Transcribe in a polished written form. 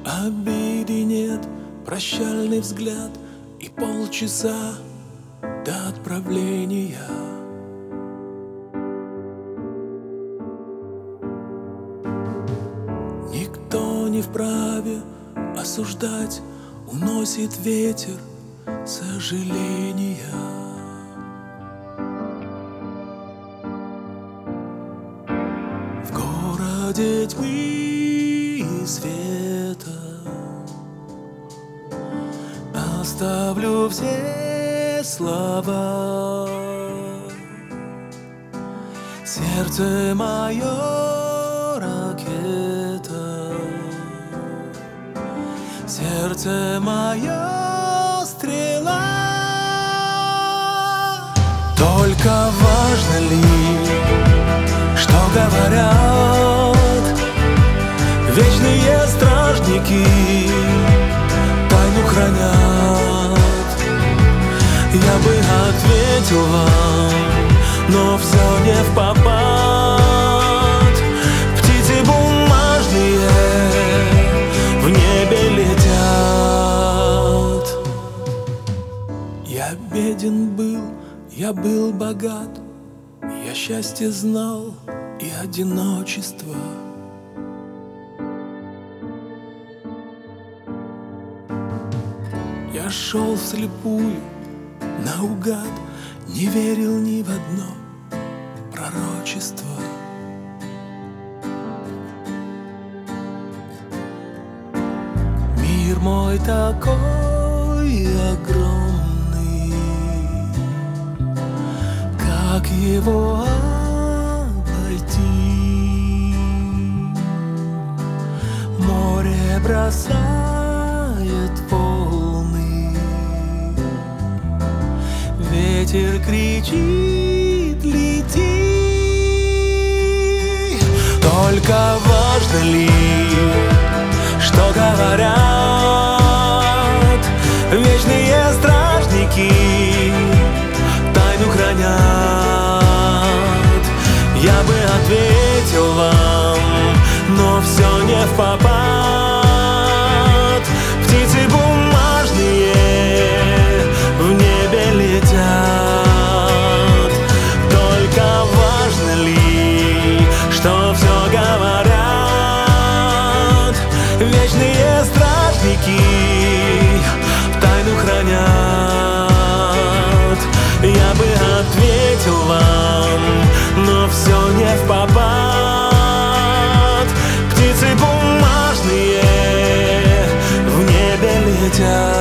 Обиды нет, прощальный взгляд и полчаса до отправления. Никто не вправе осуждать, уносит ветер сожаления. В городе тьмы и света оставлю все слова. Сердце мое ракета, сердце мое стрела. Только важно ли, что говорят вечные стражники, тайну хранят. Я бы ответил вам, но все не впопад. Птицы бумажные в небе летят. Я беден был, я был богат, я счастье знал и одиночество. Я шел вслепую, наугад, не верил ни в одно пророчество. Мир мой такой огромный, как его обойти? Море бросает волны, ветер кричит: лети. Только важно ли, что говорят вечные стражники, тайну хранят. Я бы ответил вам, но все не впопад. Птицы бумажные в небе летят. Только важно ли, что все говорят вечные стражники, тайну хранят. Я бы ответил вам, но все не впопад. Птицы бумажные в небе летят.